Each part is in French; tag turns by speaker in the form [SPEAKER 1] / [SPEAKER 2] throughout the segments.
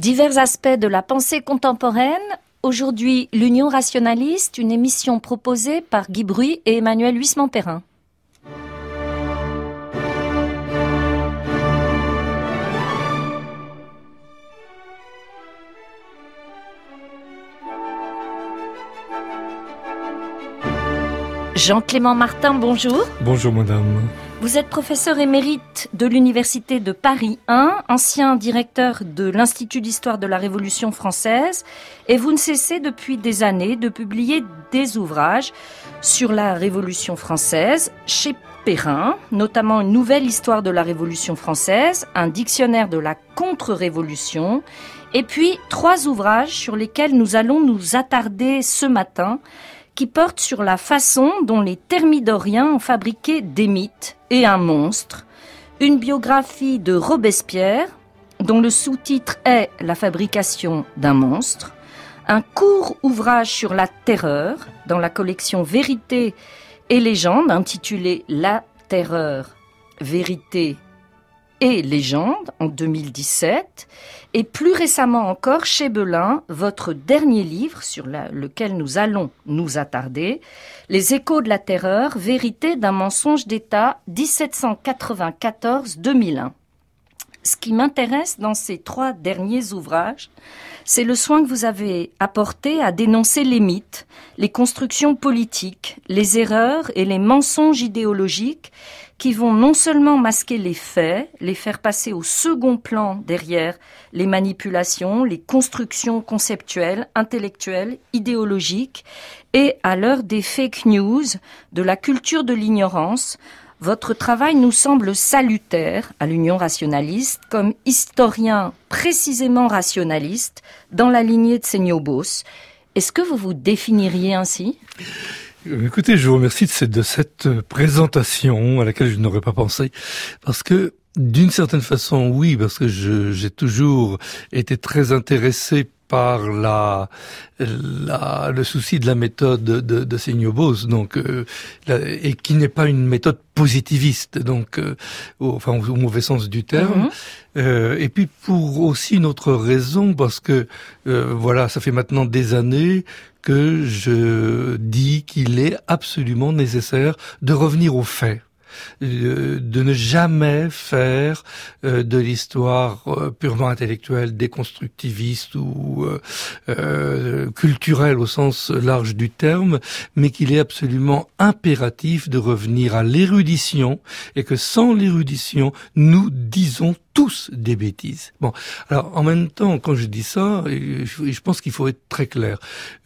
[SPEAKER 1] Divers aspects de la pensée contemporaine. Aujourd'hui, l'Union rationaliste, une émission proposée par Guy Bruy et Emmanuel Huisman-Perrin. Jean-Clément Martin, bonjour.
[SPEAKER 2] Bonjour madame.
[SPEAKER 1] Vous êtes professeur émérite de l'Université de Paris 1, ancien directeur de l'Institut d'histoire de la Révolution française, et vous ne cessez depuis des années de publier des ouvrages sur la Révolution française chez Perrin, notamment une nouvelle histoire de la Révolution française, un dictionnaire de la contre-révolution, et puis 3 ouvrages sur lesquels nous allons nous attarder ce matin, qui porte sur la façon dont les thermidoriens ont fabriqué des mythes et un monstre, une biographie de Robespierre, dont le sous-titre est « La fabrication d'un monstre », un court ouvrage sur la terreur, dans la collection Vérité et légende, intitulé « La terreur, vérité et légende » en 2017, et plus récemment encore chez Belin, votre dernier livre sur lequel nous allons nous attarder, Les échos de la terreur, vérité d'un mensonge d'État 1794-2001. Ce qui m'intéresse dans ces 3 derniers ouvrages, c'est le soin que vous avez apporté à dénoncer les mythes, les constructions politiques, les erreurs et les mensonges idéologiques qui vont non seulement masquer les faits, les faire passer au second plan derrière les manipulations, les constructions conceptuelles, intellectuelles, idéologiques, et à l'heure des fake news, de la culture de l'ignorance, votre travail nous semble salutaire à l'Union rationaliste comme historien précisément rationaliste dans la lignée de Seignobos. Est-ce que vous vous définiriez ainsi ?
[SPEAKER 2] Écoutez, je vous remercie de cette présentation à laquelle je n'aurais pas pensé, parce que d'une certaine façon, oui, parce que j'ai toujours été très intéressé par le souci de la méthode de Seignobos, donc et qui n'est pas une méthode positiviste, donc au mauvais sens du terme. Et puis pour aussi une autre raison, parce que voilà, ça fait maintenant des années que je dis qu'il est absolument nécessaire de revenir aux faits. De ne jamais faire de l'histoire purement intellectuelle, déconstructiviste ou culturelle au sens large du terme, mais qu'il est absolument impératif de revenir à l'érudition et que sans l'érudition, nous disons tous des bêtises. Bon, alors en même temps, quand je dis ça, je pense qu'il faut être très clair.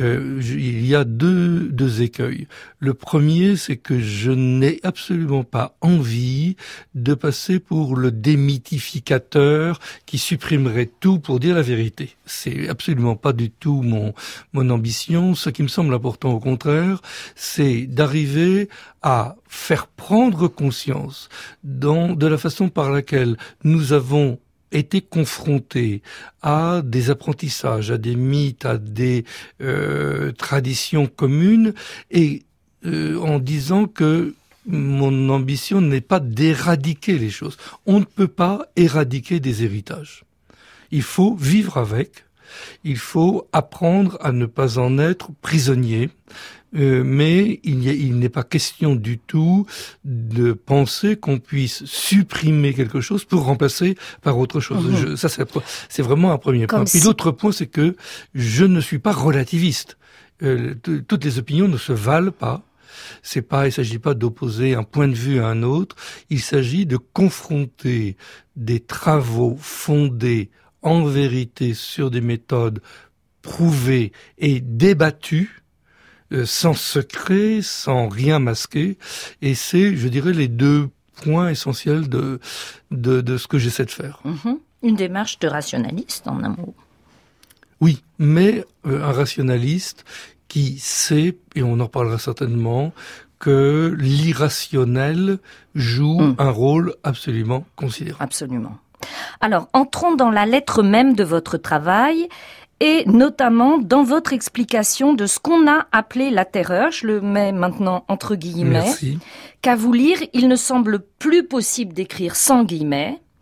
[SPEAKER 2] Il y a deux écueils. Le premier, c'est que je n'ai absolument pas envie de passer pour le démythificateur qui supprimerait tout pour dire la vérité. C'est absolument pas du tout mon ambition. Ce qui me semble important, au contraire, c'est d'arriver à faire prendre conscience de la façon par laquelle nous avons été confrontés à des apprentissages, à des mythes, à des traditions communes, et en disant que mon ambition n'est pas d'éradiquer les choses. On ne peut pas éradiquer des héritages. Il faut vivre avec, il faut apprendre à ne pas en être prisonnier, mais il n'est pas question du tout de penser qu'on puisse supprimer quelque chose pour remplacer par autre chose. Ça, c'est vraiment un premier point. Puis l'autre point, c'est que je ne suis pas relativiste. Toutes les opinions ne se valent pas. Il s'agit pas d'opposer un point de vue à un autre. Il s'agit de confronter des travaux fondés en vérité sur des méthodes prouvées et débattues, sans secret, sans rien masquer. Et c'est, je dirais, les 2 points essentiels de ce que j'essaie de faire.
[SPEAKER 1] Une démarche de rationaliste, en un mot.
[SPEAKER 2] Oui, mais un rationaliste qui sait, et on en reparlera certainement, que l'irrationnel joue un rôle absolument considérable.
[SPEAKER 1] Absolument. Alors, entrons dans la lettre même de votre travail, et notamment dans votre explication de ce qu'on a appelé la terreur, je le mets maintenant entre guillemets.
[SPEAKER 2] Merci.
[SPEAKER 1] Qu'à vous lire, il ne semble plus possible d'écrire sans guillemets,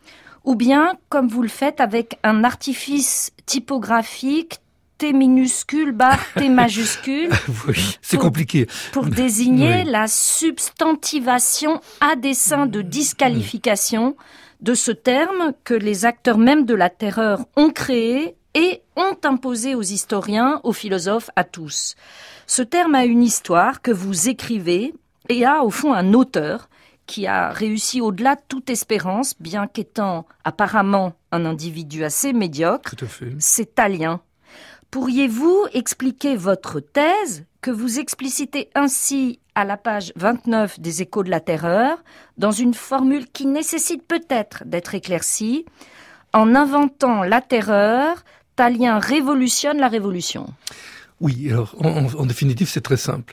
[SPEAKER 1] ou bien comme vous le faites avec un artifice typographique T minuscule barre T majuscule.
[SPEAKER 2] Oui, c'est compliqué.
[SPEAKER 1] Pour désigner la substantivation à dessein de disqualification de ce terme que les acteurs même de la terreur ont créé et ont imposé aux historiens, aux philosophes, à tous. Ce terme a une histoire que vous écrivez et a au fond un auteur qui a réussi au-delà de toute espérance, bien qu'étant apparemment un individu assez médiocre.
[SPEAKER 2] Tout à fait.
[SPEAKER 1] C'est Talien. Pourriez-vous expliquer votre thèse que vous explicitez ainsi à la page 29 des Échos de la Terreur, dans une formule qui nécessite peut-être d'être éclaircie? En inventant la terreur, Talien révolutionne la révolution.
[SPEAKER 2] Oui, alors en définitive, c'est très simple.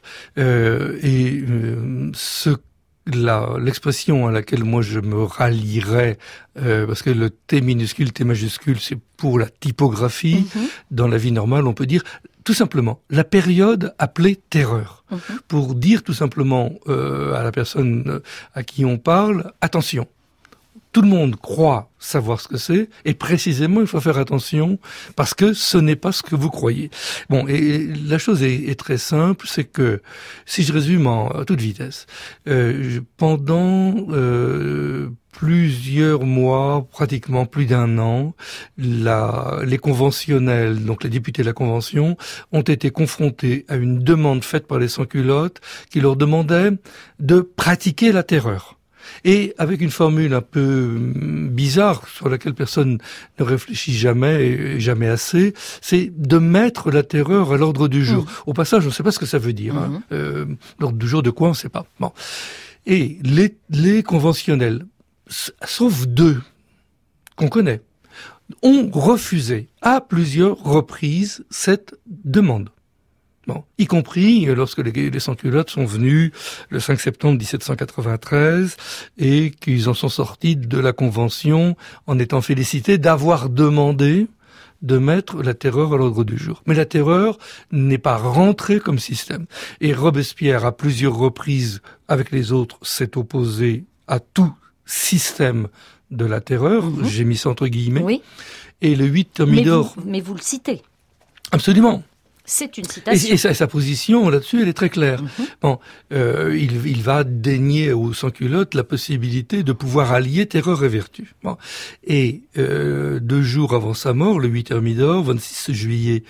[SPEAKER 2] L'expression à laquelle moi je me rallierais, parce que le T minuscule, T majuscule, c'est pour la typographie. Dans la vie normale, on peut dire tout simplement la période appelée terreur. Pour dire tout simplement à la personne à qui on parle, attention. Tout le monde croit savoir ce que c'est, et précisément, il faut faire attention, parce que ce n'est pas ce que vous croyez. Bon, et la chose est très simple, c'est que, si je résume à toute vitesse, pendant plusieurs mois, pratiquement plus d'un an, les conventionnels, donc les députés de la Convention, ont été confrontés à une demande faite par les sans-culottes qui leur demandait de pratiquer la terreur. Et avec une formule un peu bizarre, sur laquelle personne ne réfléchit jamais, et jamais assez, c'est de mettre la terreur à l'ordre du jour. Au passage, on ne sait pas ce que ça veut dire. L'ordre du jour de quoi, on ne sait pas. Bon. Et les conventionnels, sauf deux qu'on connaît, ont refusé à plusieurs reprises cette demande. Bon, y compris lorsque les sans-culottes sont venus le 5 septembre 1793 et qu'ils en sont sortis de la Convention en étant félicités d'avoir demandé de mettre la terreur à l'ordre du jour. Mais la terreur n'est pas rentrée comme système. Et Robespierre, à plusieurs reprises, avec les autres, s'est opposé à tout système de la terreur. J'ai mis ça entre guillemets.
[SPEAKER 1] Oui.
[SPEAKER 2] Et le 8 Thermidor...
[SPEAKER 1] Mais vous le citez.
[SPEAKER 2] Absolument.
[SPEAKER 1] C'est une citation.
[SPEAKER 2] Et sa position là-dessus, elle est très claire. Bon, il va dénier aux sans-culottes la possibilité de pouvoir allier terreur et vertu. Bon. Et 2 jours avant sa mort, le 8 Thermidor, 26 juillet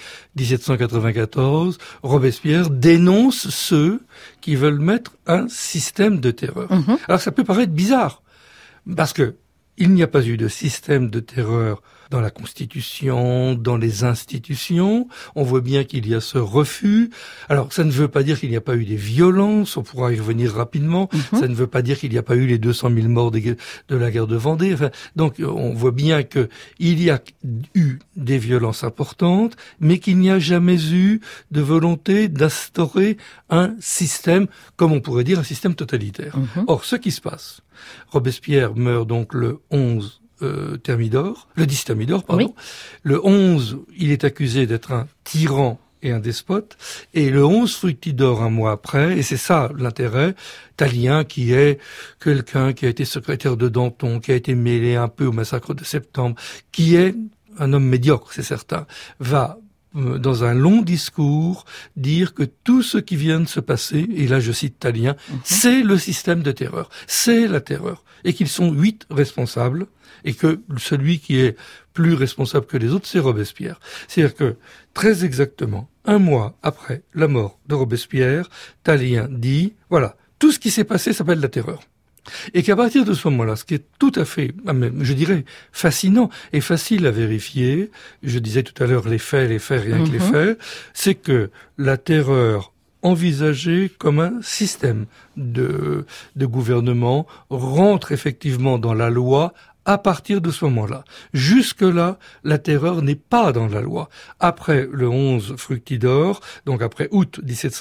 [SPEAKER 2] 1794, Robespierre dénonce ceux qui veulent mettre un système de terreur. Alors ça peut paraître bizarre, parce que il n'y a pas eu de système de terreur dans la Constitution, dans les institutions. On voit bien qu'il y a ce refus. Alors, ça ne veut pas dire qu'il n'y a pas eu des violences, on pourra y revenir rapidement. Ça ne veut pas dire qu'il n'y a pas eu les 200 000 morts de la guerre de Vendée. Enfin, donc, on voit bien que il y a eu des violences importantes, mais qu'il n'y a jamais eu de volonté d'instaurer un système, comme on pourrait dire, un système totalitaire. Or, ce qui se passe, Robespierre meurt donc le 11 Thermidor, le 10 Thermidor, pardon. Oui. Le 11, il est accusé d'être un tyran et un despote, et le 11 Fructidor, un mois après, et c'est ça l'intérêt, Talien, qui est quelqu'un qui a été secrétaire de Danton, qui a été mêlé un peu au massacre de septembre, qui est un homme médiocre, c'est certain, va dans un long discours, dire que tout ce qui vient de se passer, et là je cite Talien, c'est le système de terreur, c'est la terreur, et qu'ils sont 8 responsables, et que celui qui est plus responsable que les autres, c'est Robespierre. C'est-à-dire que, très exactement, 1 mois après la mort de Robespierre, Talien dit, voilà, tout ce qui s'est passé s'appelle la terreur. Et qu'à partir de ce moment-là, ce qui est tout à fait, je dirais, fascinant et facile à vérifier, je disais tout à l'heure les faits, rien que les faits, c'est que la terreur envisagée comme un système de gouvernement rentre effectivement dans la loi à partir de ce moment-là. Jusque-là, la terreur n'est pas dans la loi. Après le 11 Fructidor, donc après août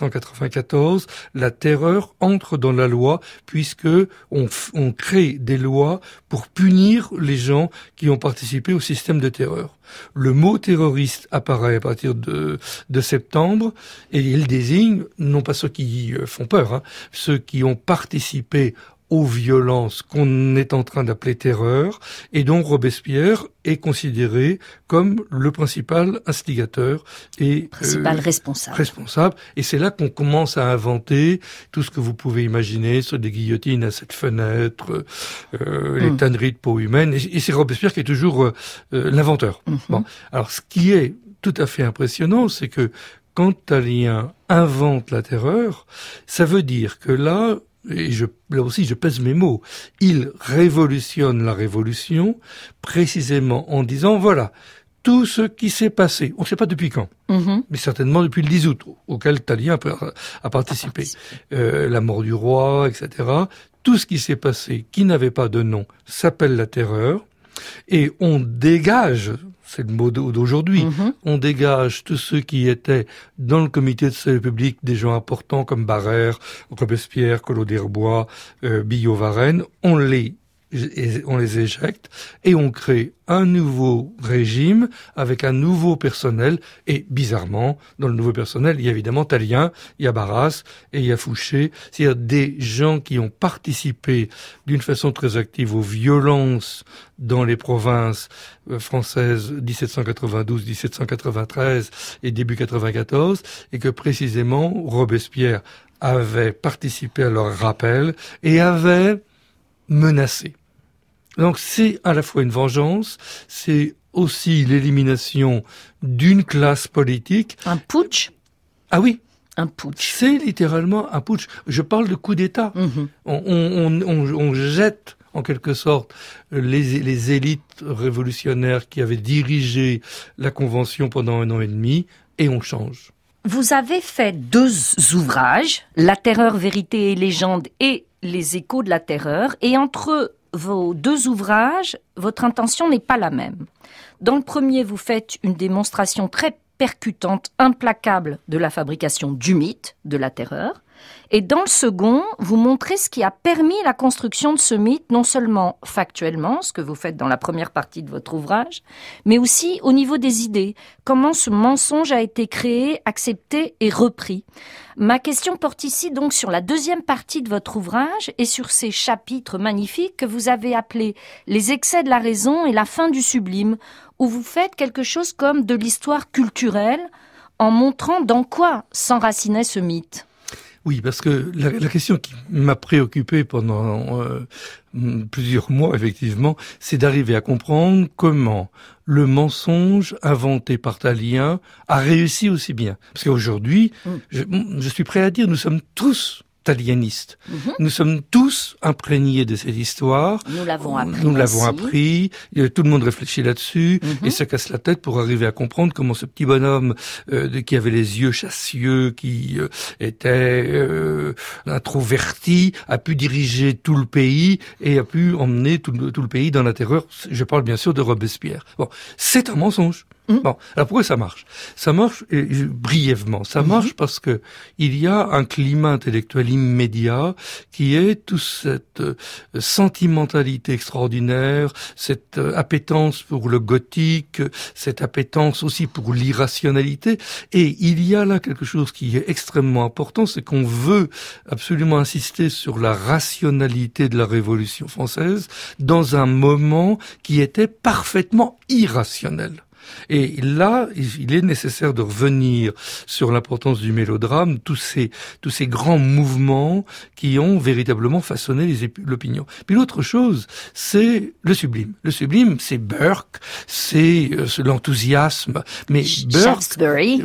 [SPEAKER 2] 1794, la terreur entre dans la loi puisque on crée des lois pour punir les gens qui ont participé au système de terreur. Le mot terroriste apparaît à partir de septembre et il désigne non pas ceux qui font peur, ceux qui ont participé aux violences qu'on est en train d'appeler terreur, et dont Robespierre est considéré comme le principal instigateur et responsable. Et c'est là qu'on commence à inventer tout ce que vous pouvez imaginer sur des guillotines à 7 fenêtres, les tanneries de peau humaine. Et c'est Robespierre qui est toujours l'inventeur. Bon, alors ce qui est tout à fait impressionnant, c'est que quand Tallien invente la terreur, ça veut dire que là aussi je pèse mes mots, il révolutionne la révolution précisément en disant voilà, tout ce qui s'est passé, on ne sait pas depuis quand, mais certainement depuis le 10 août, auquel Tallien a participé, la mort du roi, etc. Tout ce qui s'est passé, qui n'avait pas de nom, s'appelle la terreur, et on dégage, c'est le mot d'aujourd'hui, on dégage tous ceux qui étaient dans le comité de salut public, des gens importants comme Barrère, Robespierre, Collot d'Herbois, Billaud-Varenne, on les éjecte et on crée un nouveau régime avec un nouveau personnel et bizarrement, dans le nouveau personnel, il y a évidemment Tallien, il y a Barras et il y a Fouché, c'est-à-dire des gens qui ont participé d'une façon très active aux violences dans les provinces françaises 1792, 1793 et début 94 et que précisément Robespierre avait participé à leur rappel et avait menacé. Donc c'est à la fois une vengeance, c'est aussi l'élimination d'une classe politique.
[SPEAKER 1] Un putsch ?
[SPEAKER 2] Ah oui.
[SPEAKER 1] Un putsch.
[SPEAKER 2] C'est littéralement un putsch. Je parle de coup d'État. On jette en quelque sorte les élites révolutionnaires qui avaient dirigé la Convention pendant 1 an et demi et on change.
[SPEAKER 1] Vous avez fait 2 ouvrages, La terreur, vérité et légende et Les échos de la terreur, et entre vos 2 ouvrages, votre intention n'est pas la même. Dans le premier, vous faites une démonstration très percutante, implacable de la fabrication du mythe de la terreur. Et dans le second, vous montrez ce qui a permis la construction de ce mythe, non seulement factuellement, ce que vous faites dans la première partie de votre ouvrage, mais aussi au niveau des idées. Comment ce mensonge a été créé, accepté et repris. Ma question porte ici donc sur la deuxième partie de votre ouvrage et sur ces chapitres magnifiques que vous avez appelés « Les excès de la raison et la fin du sublime », où vous faites quelque chose comme de l'histoire culturelle en montrant dans quoi s'enracinait ce mythe.
[SPEAKER 2] Oui, parce que la question qui m'a préoccupé pendant plusieurs mois, effectivement, c'est d'arriver à comprendre comment le mensonge inventé par Tallien a réussi aussi bien. Parce qu'aujourd'hui, je suis prêt à dire, nous sommes tous tallianistes. Nous sommes tous imprégnés de cette histoire.
[SPEAKER 1] Nous l'avons
[SPEAKER 2] appris. Tout le monde réfléchit là-dessus et se casse la tête pour arriver à comprendre comment ce petit bonhomme qui avait les yeux chassieux, qui était introverti, a pu diriger tout le pays et a pu emmener tout le pays dans la terreur. Je parle bien sûr de Robespierre. Bon, c'est un mensonge. Bon, alors pourquoi ça marche ? Ça marche brièvement. Ça marche parce que il y a un climat intellectuel immédiat qui est toute cette sentimentalité extraordinaire, cette appétence pour le gothique, cette appétence aussi pour l'irrationalité. Et il y a là quelque chose qui est extrêmement important, c'est qu'on veut absolument insister sur la rationalité de la Révolution française dans un moment qui était parfaitement irrationnel. Et là, il est nécessaire de revenir sur l'importance du mélodrame, tous ces grands mouvements qui ont véritablement façonné l'opinion. Puis l'autre chose, c'est le sublime. Le sublime, c'est Burke, c'est l'enthousiasme. Mais Burke,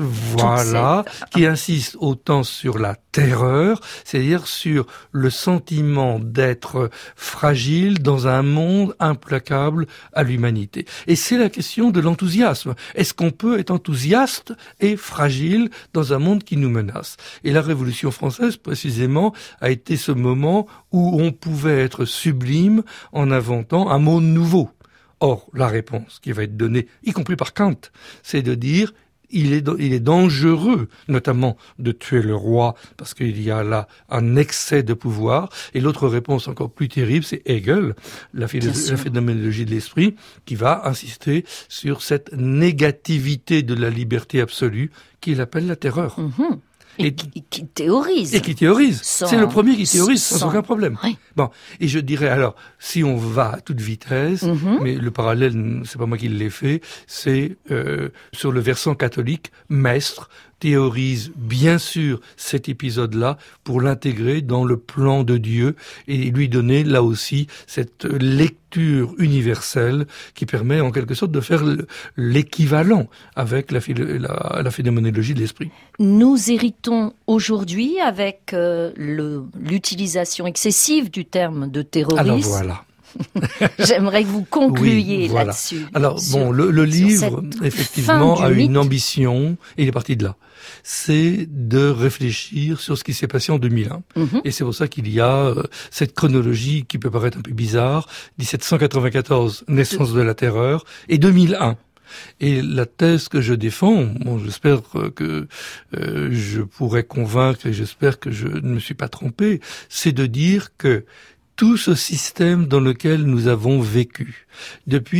[SPEAKER 2] voilà, qui insiste autant sur la terreur, c'est-à-dire sur le sentiment d'être fragile dans un monde implacable à l'humanité. Et c'est la question de l'enthousiasme. Est-ce qu'on peut être enthousiaste et fragile dans un monde qui nous menace ? Et la Révolution française, précisément, a été ce moment où on pouvait être sublime en inventant un mot nouveau. Or, la réponse qui va être donnée, y compris par Kant, c'est de dire il est dangereux, notamment, de tuer le roi, parce qu'il y a là un excès de pouvoir. Et l'autre réponse encore plus terrible, c'est Hegel, la phénoménologie de l'esprit, qui va insister sur cette négativité de la liberté absolue qu'il appelle la terreur.
[SPEAKER 1] Et qui théorise.
[SPEAKER 2] Et qui théorise. C'est le premier qui théorise sans aucun problème.
[SPEAKER 1] Oui.
[SPEAKER 2] Bon, et je dirais alors, si on va à toute vitesse, mais le parallèle, c'est pas moi qui l'ai fait, c'est sur le versant catholique, Maistre théorise bien sûr cet épisode-là pour l'intégrer dans le plan de Dieu et lui donner là aussi cette lecture universelle qui permet en quelque sorte de faire l'équivalent avec la phénoménologie de l'esprit.
[SPEAKER 1] Nous héritons aujourd'hui avec l'utilisation excessive du terme de terrorisme.
[SPEAKER 2] Alors voilà.
[SPEAKER 1] J'aimerais que vous concluiez là-dessus.
[SPEAKER 2] Alors bon, le livre effectivement a une ambition, et il est parti de là. C'est de réfléchir sur ce qui s'est passé en 2001. Et c'est pour ça qu'il y a cette chronologie qui peut paraître un peu bizarre. 1794, naissance de la terreur, et 2001. Et la thèse que je défends, bon, j'espère que je pourrai convaincre, et j'espère que je ne me suis pas trompé, c'est de dire que tout ce système dans lequel nous avons vécu depuis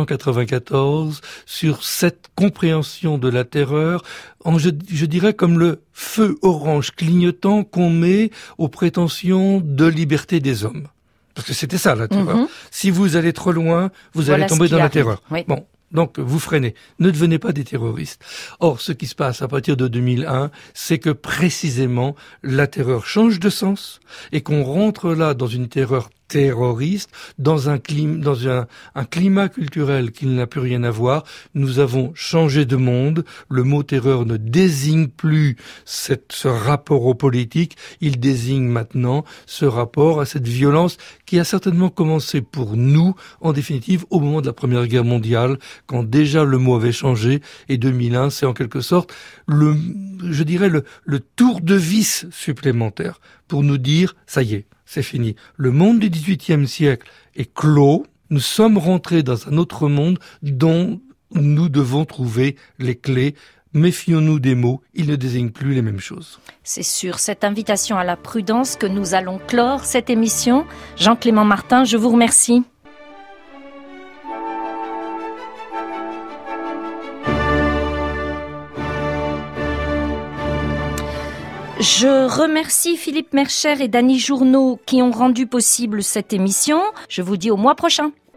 [SPEAKER 2] 1794 sur cette compréhension de la terreur, je dirais comme le feu orange clignotant qu'on met aux prétentions de liberté des hommes. Parce que c'était ça la terreur. Si vous allez trop loin, vous allez tomber dans la terreur.
[SPEAKER 1] Oui.
[SPEAKER 2] Bon. Donc, vous freinez. Ne devenez pas des terroristes. Or, ce qui se passe à partir de 2001, c'est que précisément, la terreur change de sens et qu'on rentre là dans une terreur terroriste, dans un climat culturel qui n'a plus rien à voir. Nous avons changé de monde. Le mot terreur ne désigne plus ce rapport au politique. Il désigne maintenant ce rapport à cette violence qui a certainement commencé pour nous, en définitive, au moment de la Première Guerre mondiale, quand déjà le mot avait changé. Et 2001, c'est en quelque sorte le tour de vis supplémentaire pour nous dire, ça y est, c'est fini. Le monde du XVIIIe siècle est clos. Nous sommes rentrés dans un autre monde dont nous devons trouver les clés. Méfions-nous des mots, ils ne désignent plus les mêmes choses.
[SPEAKER 1] C'est sur cette invitation à la prudence que nous allons clore cette émission. Jean-Clément Martin, je vous remercie. Je remercie Philippe Mercher et Dany Journeau qui ont rendu possible cette émission. Je vous dis au mois prochain.